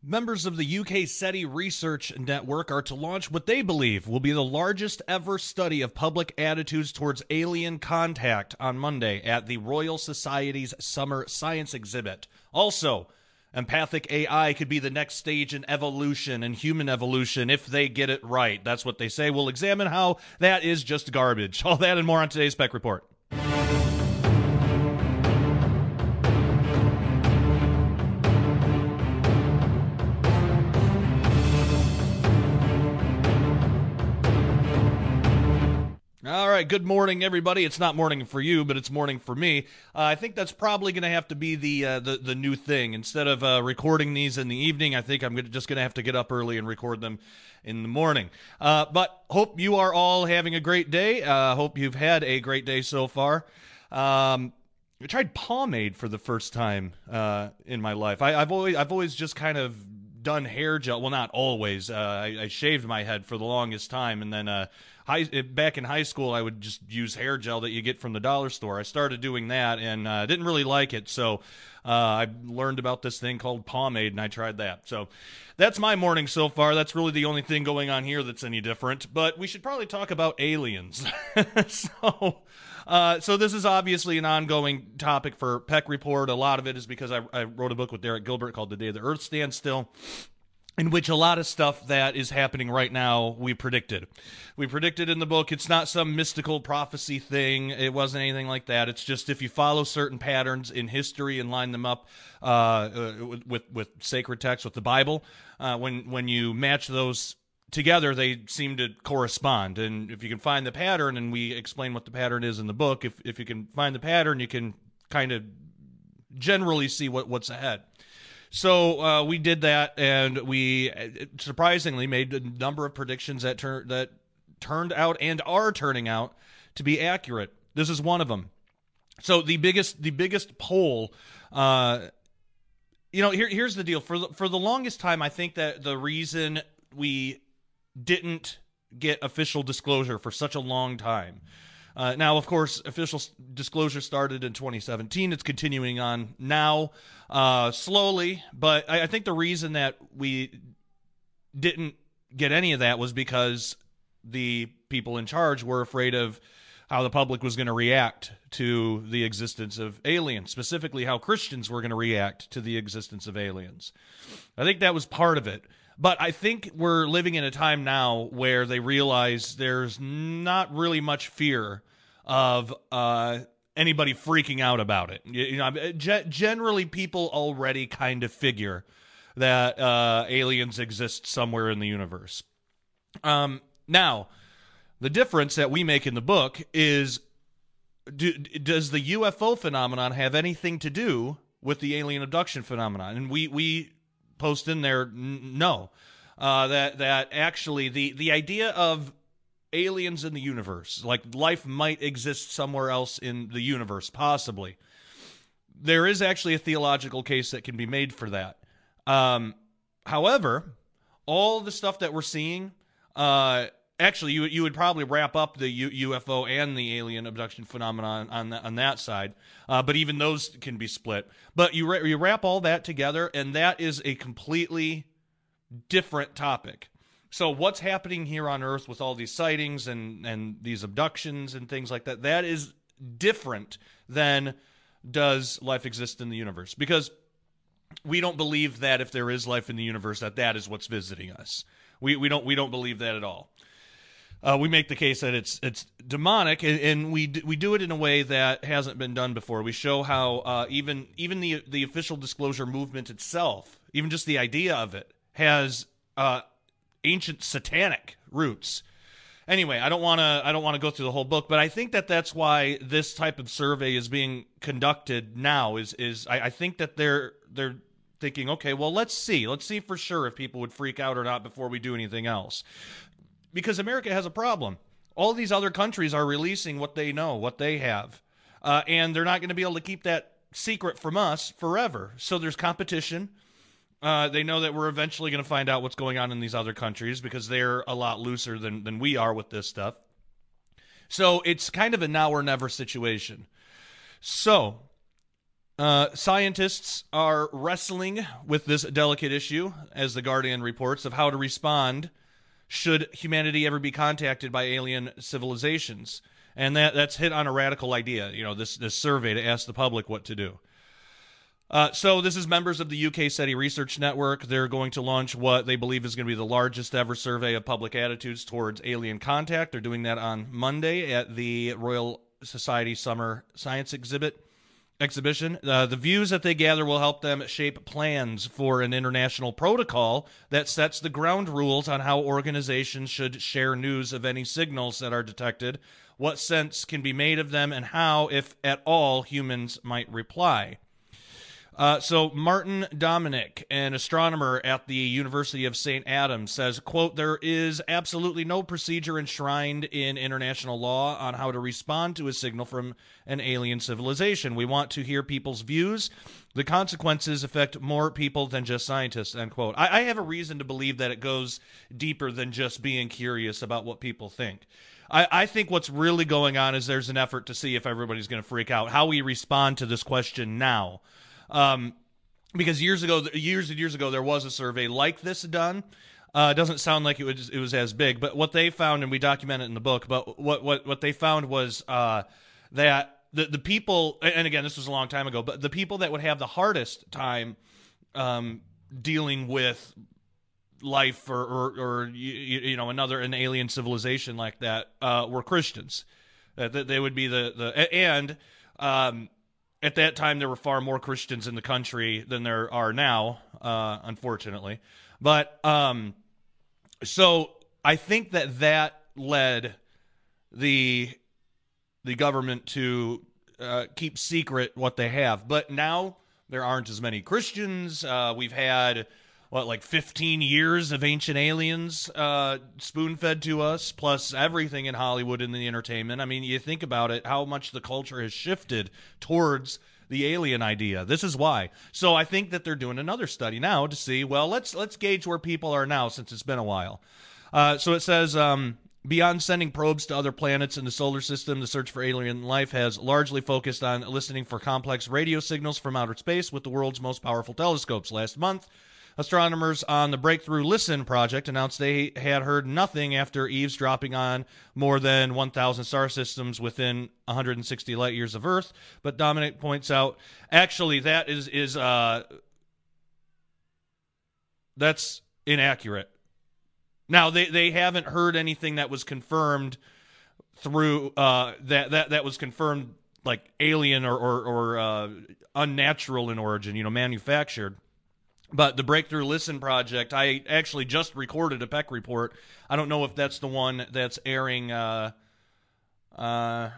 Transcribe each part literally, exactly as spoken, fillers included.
Members of the U K SETI Research Network are to launch what they believe will be the largest ever study of public attitudes towards alien contact on Monday at the Royal Society's Summer Science Exhibit. Also, empathic A I could be the next stage in evolution and human evolution if they get it right. That's what they say. We'll examine how that is just garbage. All that and more on today's Peck Report. All right, good morning, everybody. It's not morning for you, but it's morning for me. Uh, I think that's probably going to have to be the, uh, the the new thing. Instead of uh, recording these in the evening, I think I'm gonna, just going to have to get up early and record them in the morning. Uh, but hope you are all having a great day. Uh, hope you've had a great day so far. Um, I tried pomade for the first time uh, in my life. I, I've always I've always just kind of done hair gel. Well, not always. Uh, I, I shaved my head for the longest time, and then uh, high, back in high school, I would just use hair gel that you get from the dollar store. I started doing that, and uh, didn't really like it, so uh, I learned about this thing called pomade, and I tried that. So that's my morning so far. That's really the only thing going on here that's any different. But we should probably talk about aliens. so. Uh, so this is obviously an ongoing topic for Peck Report. A lot of it is because I, I wrote a book with Derek Gilbert called The Day the Earth Stands Still, in which a lot of stuff that is happening right now we predicted. We predicted in the book. It's not some mystical prophecy thing. It wasn't anything like that. It's just if you follow certain patterns in history and line them up uh, uh, with, with sacred texts, with the Bible, uh, when, when you match those together, they seem to correspond. And if you can find the pattern, and we explain what the pattern is in the book, if if you can find the pattern, you can kind of generally see what, what's ahead. So uh, we did that, and we surprisingly made a number of predictions that, tur- that turned out and are turning out to be accurate. This is one of them. So the biggest the biggest poll, uh, you know, here here's the deal. For the, for the longest time, I think that the reason we didn't get official disclosure for such a long time. Uh, now, of course, official disclosure started in twenty seventeen. It's continuing on now, uh, slowly. But I, I think the reason that we didn't get any of that was because the people in charge were afraid of how the public was going to react to the existence of aliens, specifically how Christians were going to react to the existence of aliens. I think that was part of it. But I think we're living in a time now where they realize there's not really much fear of uh, anybody freaking out about it. You, you know, ge- generally people already kind of figure that uh, aliens exist somewhere in the universe. Um, now, the difference that we make in the book is, do, does the U F O phenomenon have anything to do with the alien abduction phenomenon? And we we... post in there, no. Uh, that that actually the, the idea of aliens in the universe, like life might exist somewhere else in the universe, possibly. There is actually a theological case that can be made for that. Um, however, all the stuff that we're seeing, uh, actually, you you would probably wrap up the U- UFO and the alien abduction phenomenon on that, on that side, uh, but even those can be split. But you ra- you wrap all that together, and that is a completely different topic. So what's happening here on Earth with all these sightings and, and these abductions and things like that, that is different than does life exist in the universe. Because we don't believe that if there is life in the universe, that that is what's visiting us. We we don't we don't believe that at all. Uh, we make the case that it's it's demonic, and, and we d- we do it in a way that hasn't been done before. We show how uh, even even the the official disclosure movement itself, even just the idea of it, has uh, ancient satanic roots. Anyway, I don't want to I don't want to go through the whole book, but I think that that's why this type of survey is being conducted now. Is is I, I think that they're they're thinking, okay, well, let's see, let's see for sure if people would freak out or not before we do anything else. Because America has a problem. All these other countries are releasing what they know, what they have. Uh, and they're not going to be able to keep that secret from us forever. So there's competition. Uh, they know that we're eventually going to find out what's going on in these other countries because they're a lot looser than, than we are with this stuff. So it's kind of a now or never situation. So Uh, scientists are wrestling with this delicate issue, as The Guardian reports, of how to respond should humanity ever be contacted by alien civilizations. And that, that's hit on a radical idea, you know, this, this survey to ask the public what to do. Uh, so this is members of the U K SETI Research Network. They're going to launch what they believe is going to be the largest ever survey of public attitudes towards alien contact. They're doing that on Monday at the Royal Society Summer Science Exhibit. exhibition. Uh, the views that they gather will help them shape plans for an international protocol that sets the ground rules on how organizations should share news of any signals that are detected, what sense can be made of them, and how, if at all, humans might reply. Uh, so Martin Dominic, an astronomer at the University of Saint Adams, says, quote, there is absolutely no procedure enshrined in international law on how to respond to a signal from an alien civilization. We want to hear people's views. The consequences affect more people than just scientists, end quote. I, I have a reason to believe that it goes deeper than just being curious about what people think. I, I think what's really going on is there's an effort to see if everybody's going to freak out, how we respond to this question now. Um, because years ago, years and years ago, there was a survey like this done. Uh, it doesn't sound like it was it was as big, but what they found, and we document it in the book, but what what what they found was uh, that the the people, and again, this was a long time ago, but the people that would have the hardest time um, dealing with life or or, or you, you know another an alien civilization like that uh, were Christians. Uh, that they would be the the and. Um, At that time, there were far more Christians in the country than there are now, uh, unfortunately. But um, so I think that that led the the government to uh, keep secret what they have. But now there aren't as many Christians. Uh, we've had what, like fifteen years of Ancient Aliens uh, spoon-fed to us, plus everything in Hollywood and the entertainment. I mean, you think about it, how much the culture has shifted towards the alien idea. This is why. So I think that they're doing another study now to see, well, let's let's gauge where people are now since it's been a while. Uh, so it says, um, beyond sending probes to other planets in the solar system, the search for alien life has largely focused on listening for complex radio signals from outer space with the world's most powerful telescopes. Last month, astronomers on the Breakthrough Listen project announced they had heard nothing after eavesdropping on more than one thousand star systems within one hundred sixty light years of Earth. But Dominic points out, actually, that is is uh, that's inaccurate. Now, they, they haven't heard anything that was confirmed through uh, that that that was confirmed like alien or or, or uh, unnatural in origin, you know, manufactured. But the Breakthrough Listen project, I actually just recorded a Peck Report. I don't know if that's the one that's airing. Uh, uh,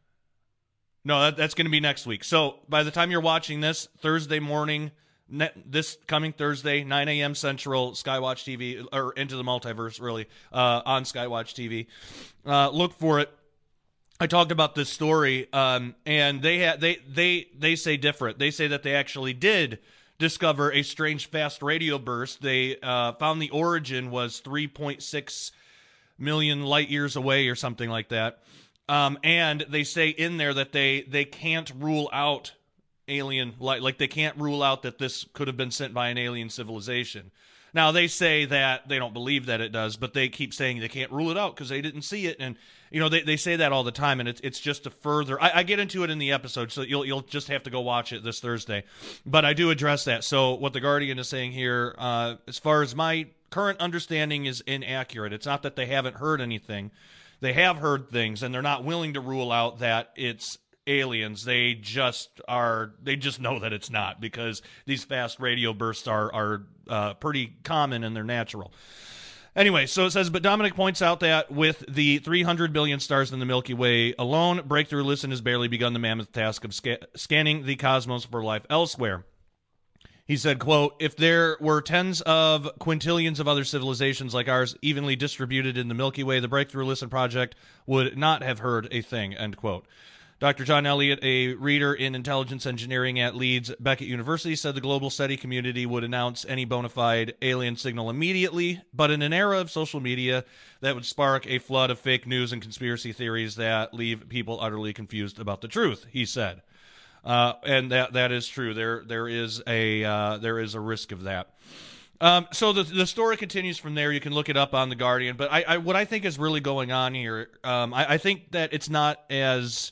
no, that, that's going to be next week. So by the time you're watching this, Thursday morning, ne- this coming Thursday, nine a.m. Central, Skywatch T V, or Into the Multiverse, really, uh, on Skywatch T V. Uh, look for it. I talked about this story, um, and they ha- they they they say different. They say that they actually did discover a strange fast radio burst. They uh, found the origin was three point six million light years away or something like that. Um, and they say in there that they, they can't rule out alien light. Like they can't rule out that this could have been sent by an alien civilization. Now, they say that they don't believe that it does, but they keep saying they can't rule it out because they didn't see it. And, you know, they, they say that all the time, and it's it's just to further... I, I get into it in the episode, so you'll you'll just have to go watch it this Thursday. But I do address that. So what The Guardian is saying here, uh, as far as my current understanding is inaccurate. It's not that they haven't heard anything. They have heard things, and they're not willing to rule out that it's aliens. They just are. They just know that it's not, because these fast radio bursts are are uh, pretty common and they're natural. Anyway, so it says, but Dominic points out that with the three hundred billion stars in the Milky Way alone, Breakthrough Listen has barely begun the mammoth task of sca- scanning the cosmos for life elsewhere. He said, quote, if there were tens of quintillions of other civilizations like ours evenly distributed in the Milky Way, the Breakthrough Listen project would not have heard a thing, end quote. Doctor John Elliott, a reader in intelligence engineering at Leeds Beckett University, said the global SETI community would announce any bona fide alien signal immediately, but in an era of social media, that would spark a flood of fake news and conspiracy theories that leave people utterly confused about the truth, he said. Uh, and that that is true. There there is a uh, there is a risk of that. Um, so the the story continues from there. You can look it up on The Guardian. But I, I what I think is really going on here, um, I, I think that it's not as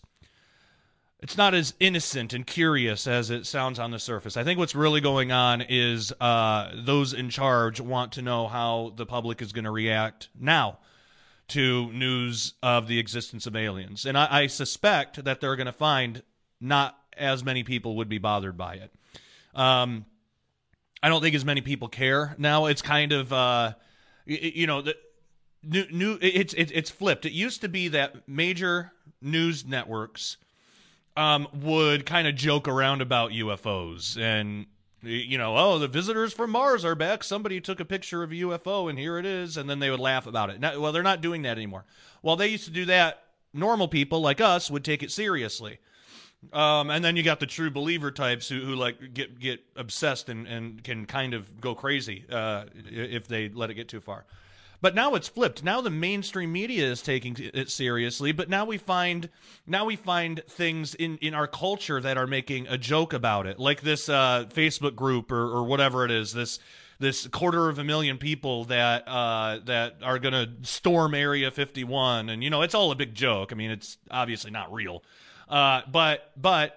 it's not as innocent and curious as it sounds on the surface. I think what's really going on is uh, those in charge want to know how the public is going to react now to news of the existence of aliens. And I, I suspect that they're going to find not as many people would be bothered by it. Um, I don't think as many people care now. It's kind of, uh, you, you know, the new, new it's, it's, it's flipped. It used to be that major news networks um, would kind of joke around about U F Os and, you know, oh, the visitors from Mars are back. Somebody took a picture of a U F O and here it is. And then they would laugh about it. Now, well, they're not doing that anymore. While they used to do that, normal people like us would take it seriously. Um, and then you got the true believer types who, who like get get obsessed and, and can kind of go crazy uh, if they let it get too far. But now it's flipped. Now the mainstream media is taking it seriously, but now we find now we find things in, in our culture that are making a joke about it, like this uh, Facebook group or, or whatever it is. This this quarter of a million people that uh, that are going to storm Area fifty-one, and you know it's all a big joke. I mean, it's obviously not real. Uh, but, but,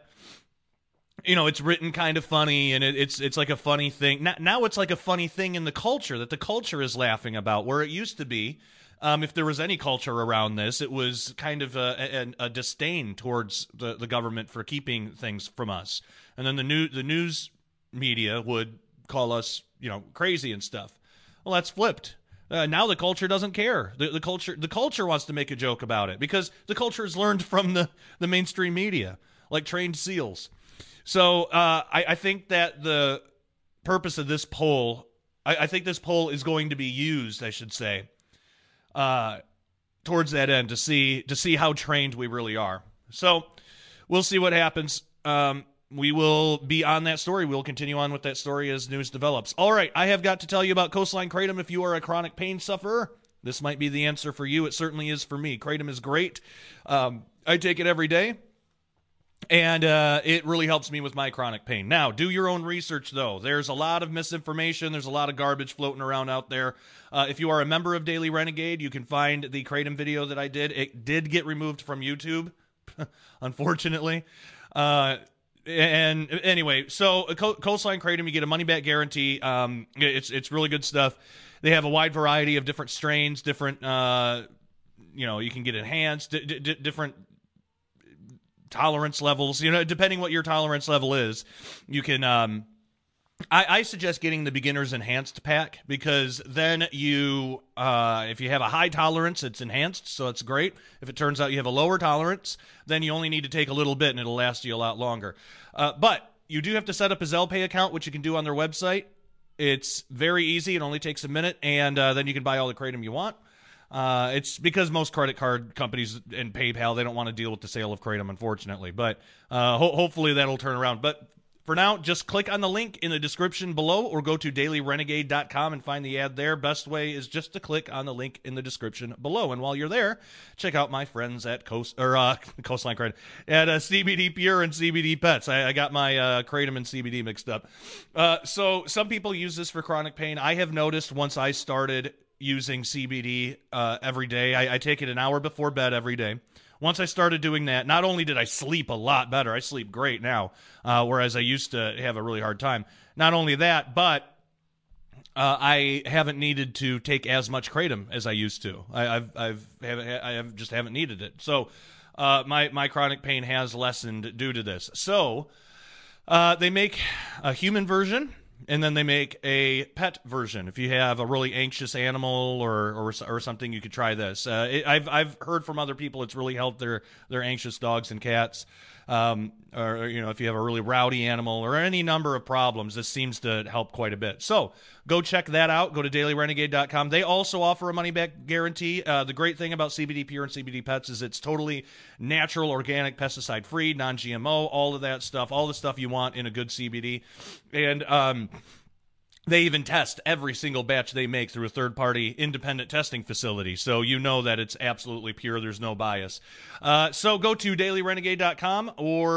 you know, it's written kind of funny and it, it's, it's like a funny thing. Now, now it's like a funny thing in the culture that the culture is laughing about, where it used to be, um, if there was any culture around this, it was kind of a, a, a disdain towards the, the government for keeping things from us. And then the new, the news media would call us, you know, crazy and stuff. Well, that's flipped. Uh, now the culture doesn't care. The, the culture the culture wants to make a joke about it because the culture has learned from the, the mainstream media, like trained seals. So uh, I, I think that the purpose of this poll, I, I think this poll is going to be used, I should say, uh, towards that end to see to see how trained we really are. So we'll see what happens. Um, We will be on that story. We'll continue on with that story as news develops. All right, I have got to tell you about Coastline Kratom. If you are a chronic pain sufferer, this might be the answer for you. It certainly is for me. Kratom is great. Um, I take it every day, and uh, it really helps me with my chronic pain. Now, do your own research, though. There's a lot of misinformation. There's a lot of garbage floating around out there. Uh, if you are a member of Daily Renegade, you can find the Kratom video that I did. It did get removed from YouTube, unfortunately. Uh And anyway, so Coastline Kratom, you get a money-back guarantee. Um, it's it's really good stuff. They have a wide variety of different strains, different, uh, you know, you can get enhanced, d- d- different tolerance levels. You know, depending what your tolerance level is, you can. Um, I, I suggest getting the beginner's enhanced pack because then you, uh, if you have a high tolerance, it's enhanced, so it's great. If it turns out you have a lower tolerance, then you only need to take a little bit and it'll last you a lot longer. Uh, but you do have to set up a Zelle-Pay account, which you can do on their website. It's very easy. It only takes a minute, and uh, then you can buy all the Kratom you want. Uh, it's because most credit card companies and PayPal, they don't want to deal with the sale of Kratom, unfortunately. But uh, ho- hopefully that'll turn around. But for now, just click on the link in the description below or go to daily renegade dot com and find the ad there. Best way is just to click on the link in the description below. And while you're there, check out my friends at Coast or uh, Coastline Kratom at uh, C B D Pure and C B D Pets. I, I got my uh, Kratom and C B D mixed up. Uh, so some people use this for chronic pain. I have noticed once I started using C B D uh, every day, I, I take it an hour before bed every day. Once I started doing that, not only did I sleep a lot better, I sleep great now, uh, whereas I used to have a really hard time. Not only that, but uh, I haven't needed to take as much Kratom as I used to. I, I've, I've, haven't, I have just haven't needed it. So uh, my my chronic pain has lessened due to this. So uh, they make a human version. And then they make a pet version. If you have a really anxious animal or or, or something, you could try this. Uh, it, I've I've heard from other people it's really helped their their anxious dogs and cats. Um, or you know, if you have a really rowdy animal or any number of problems, this seems to help quite a bit. So go check that out. Go to daily renegade dot com. They also offer a money back guarantee. Uh, the great thing about C B D Pure and C B D Pets is it's totally natural, organic, pesticide free, non G M O, all of that stuff, all the stuff you want in a good C B D. And um, they even test every single batch they make through a third-party independent testing facility, so you know that it's absolutely pure. There's no bias. Uh, so go to daily renegade dot com or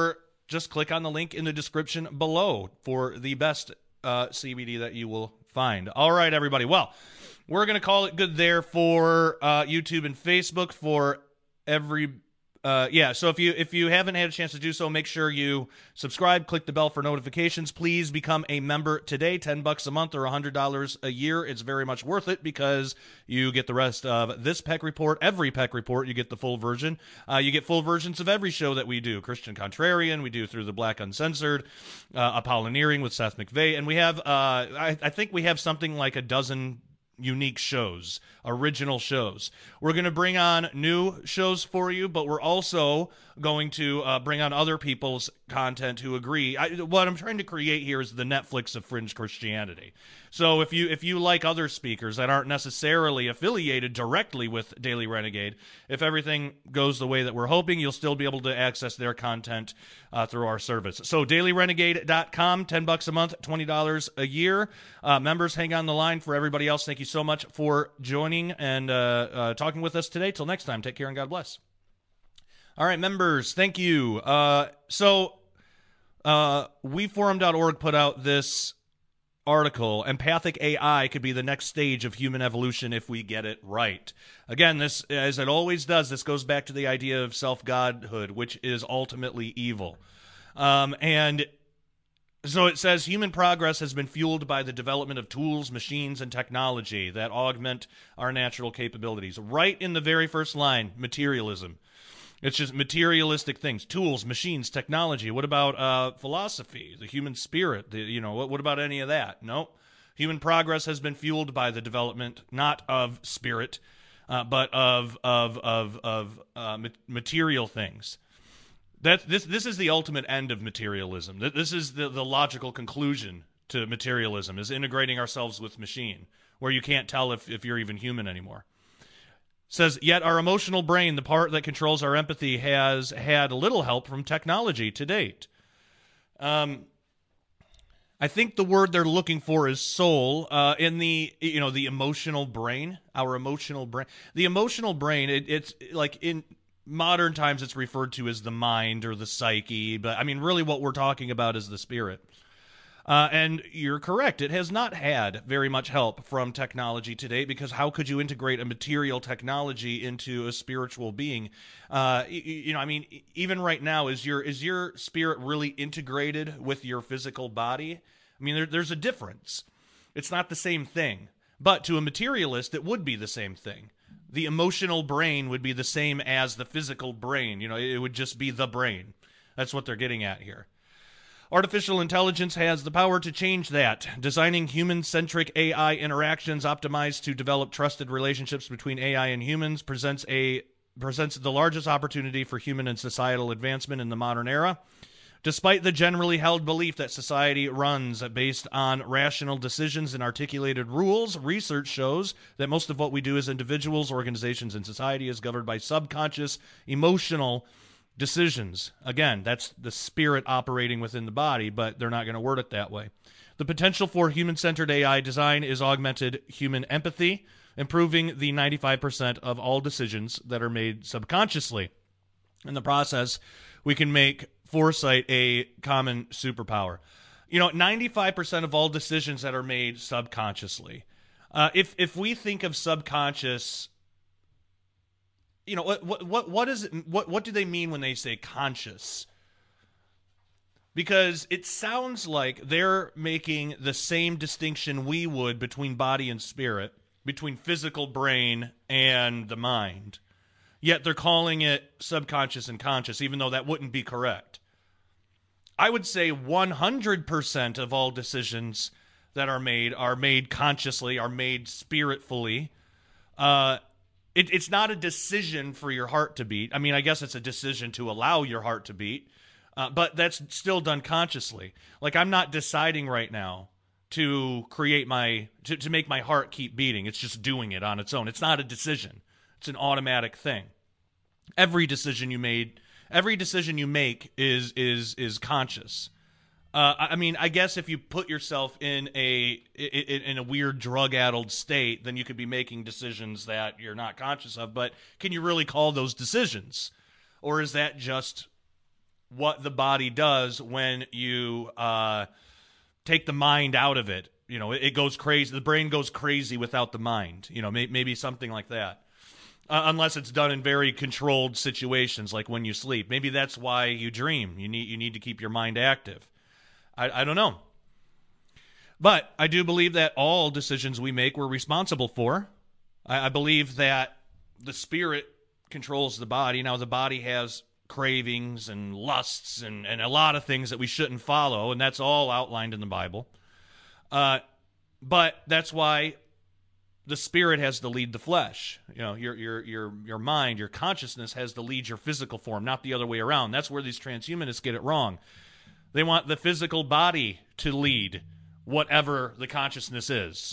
just click on the link in the description below for the best uh, C B D that you will find. All right, everybody. Well, we're going to call it good there for uh, YouTube and Facebook for every Uh, yeah, so if you if you haven't had a chance to do so, make sure you subscribe, click the bell for notifications. Please become a member today, ten bucks a month or one hundred dollars a year. It's very much worth it because you get the rest of this Peck Report, every Peck Report. You get the full version. Uh, you get full versions of every show that we do. Christian Contrarian, we do Through the Black Uncensored, uh, Apollineering with Seth MacVeigh, and we have, uh, I, I think we have something like a dozen unique shows, original shows. We're going to bring on new shows for you, but we're also going to uh, bring on other people's content who agree. I, what I'm trying to create here is the Netflix of fringe Christianity. So if you if you like other speakers that aren't necessarily affiliated directly with Daily Renegade, if everything goes the way that we're hoping, you'll still be able to access their content uh, through our service. So daily renegade dot com, ten bucks a month, twenty dollars a year. Uh, members, hang on the line. For everybody else, thank you so much for joining and uh, uh, talking with us today. Till next time, take care and God bless. All right, members, thank you. Uh, so uh, we forum dot org put out this article, Empathic A I could be the next stage of human evolution if we get it right. Again, this, as it always does, this goes back to the idea of self-godhood, which is ultimately evil. Um, and so it says, human progress has been fueled by the development of tools, machines, and technology that augment our natural capabilities. Right in the very first line, materialism. It's just materialistic things, tools, machines, technology. What about uh, philosophy, the human spirit? The, you know, what, what about any of that? No. Human progress has been fueled by the development not of spirit, uh, but of of of of uh, material things. That this this is the ultimate end of materialism. This is the the logical conclusion to materialism: is integrating ourselves with machine, where you can't tell if if you're even human anymore. Says, yet our emotional brain, the part that controls our empathy, has had little help from technology to date. Um, I think the word they're looking for is soul. Uh, in the, you know, the emotional brain, our emotional brain. The emotional brain, it, it's like in modern times it's referred to as the mind or the psyche. But, I mean, really what we're talking about is the spirit. Uh, and you're correct. It has not had very much help from technology today, because how could you integrate a material technology into a spiritual being? Uh, you, you know, I mean, even right now, is your is your spirit really integrated with your physical body? I mean, there, there's a difference. It's not the same thing. But to a materialist, it would be the same thing. The emotional brain would be the same as the physical brain. You know, it would just be the brain. That's what they're getting at here. Artificial intelligence has the power to change that, designing human-centric A I interactions optimized to develop trusted relationships between A I and humans presents a presents the largest opportunity for human and societal advancement in the modern era. Despite the generally held belief that society runs based on rational decisions and articulated rules, research shows that most of what we do as individuals, organizations, and society is governed by subconscious, emotional decisions. Again, that's the spirit operating within the body, but they're not going to word it that way. The potential for human-centered A I design is augmented human empathy, improving the ninety-five percent of all decisions that are made subconsciously. In the process, we can make foresight a common superpower. You know, ninety-five percent of all decisions that are made subconsciously. Uh, if if we think of subconscious, you know, what what what is it, what what do they mean when they say conscious? Because it sounds like they're making the same distinction we would between body and spirit, between physical brain and the mind. Yet they're calling it subconscious and conscious, even though that wouldn't be correct. I would say one hundred percent of all decisions that are made are made consciously, are made spiritfully. Uh, it, it's not a decision for your heart to beat. I mean, I guess it's a decision to allow your heart to beat, uh, but that's still done consciously. Like, I'm not deciding right now to create my, to, to make my heart keep beating. It's just doing it on its own. It's not a decision. It's an automatic thing. Every decision you made, every decision you make is is is conscious. Uh, I mean, I guess if you put yourself in a in, in a weird drug-addled state, then you could be making decisions that you're not conscious of. But can you really call those decisions, or is that just what the body does when you uh, take the mind out of it. You know, it, it goes crazy. The brain goes crazy without the mind. You know, may, maybe something like that. Uh, unless it's done in very controlled situations, like when you sleep. Maybe that's why you dream. You need you need to keep your mind active. I, I don't know. But I do believe that all decisions we make we're responsible for. I, I believe that the spirit controls the body. Now, the body has cravings and lusts and, and a lot of things that we shouldn't follow, and that's all outlined in the Bible. Uh, but that's why the spirit has to lead the flesh. You know, your your your your mind, your consciousness has to lead your physical form, not the other way around. That's where these transhumanists get it wrong. They want the physical body to lead whatever the consciousness is.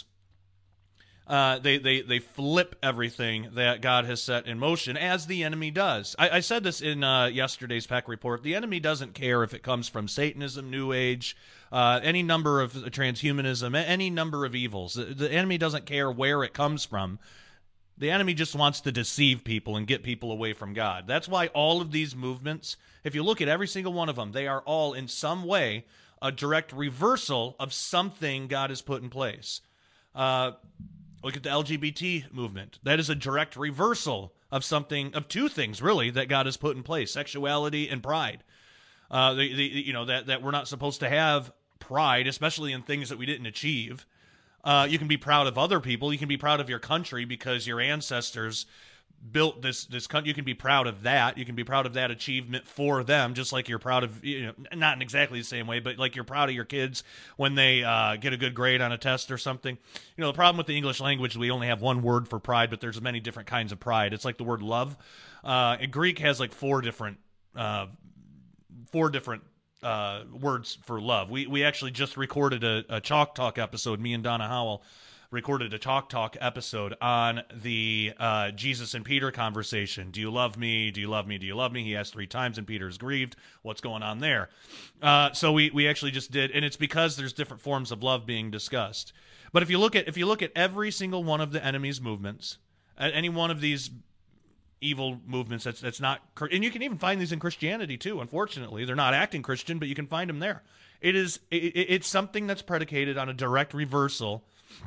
Uh, they, they, they flip everything that God has set in motion, as the enemy does. I, I said this in uh, yesterday's Peck Report. The enemy doesn't care if it comes from Satanism, New Age, uh, any number of transhumanism, any number of evils. The, the enemy doesn't care where it comes from. The enemy just wants to deceive people and get people away from God. That's why all of these movements, if you look at every single one of them, they are all in some way a direct reversal of something God has put in place. Uh, look at the L G B T movement. That is a direct reversal of something, of two things, really, that God has put in place: sexuality and pride. Uh, the, the, you know, that, that we're not supposed to have pride, especially in things that we didn't achieve. Uh, you can be proud of other people. You can be proud of your country because your ancestors built this this country. You can be proud of that. You can be proud of that achievement for them, just like you're proud of, you know, not in exactly the same way, but like you're proud of your kids when they uh, get a good grade on a test or something. You know, the problem with the English language, we only have one word for pride, but there's many different kinds of pride. It's like the word love. Uh, and Greek has like four different uh, four different uh, words for love. We we actually just recorded a, a Chalk Talk episode. Me and Donna Howell recorded a Chalk Talk episode on the uh, Jesus and Peter conversation. Do you love me? Do you love me? Do you love me? He asked three times, and Peter's grieved. What's going on there? Uh, so we we actually just did, and it's because there's different forms of love being discussed. But if you look at if you look at every single one of the enemy's movements, at any one of these evil movements that's that's not, and you can even find these in Christianity too. Unfortunately, they're not acting Christian, but you can find them there. It is it, it's something that's predicated on a direct reversal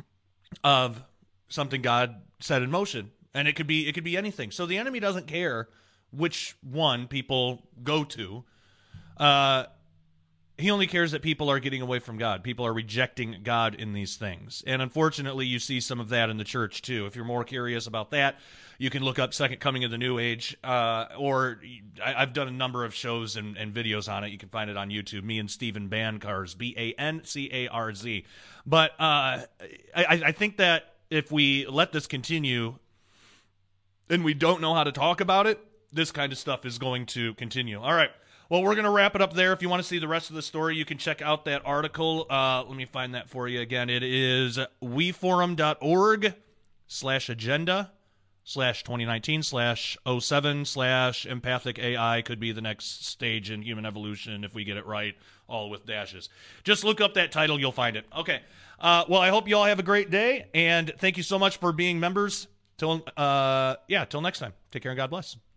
of something God set in motion, and it could be it could be anything. So the enemy doesn't care which one people go to. Uh, he only cares that people are getting away from God. People are rejecting God in these things, and unfortunately, you see some of that in the church too. If you're more curious about that, you can look up Second Coming of the New Age, uh, or I, I've done a number of shows and, and videos on it. You can find it on YouTube. Me and Stephen Bancarz, B A N C A R Z. But uh, I, I think that if we let this continue and we don't know how to talk about it, this kind of stuff is going to continue. All right. Well, we're going to wrap it up there. If you want to see the rest of the story, you can check out that article. Uh, let me find that for you again. It is weforum.org slash agenda slash 2019 slash 07 slash empathic A I could be the next stage in human evolution if we get it right, all with dashes. Just look up that title. You'll find it. Okay. Uh, well, I hope you all have a great day, and thank you so much for being members. Till, uh, yeah, till next time. Take care and God bless.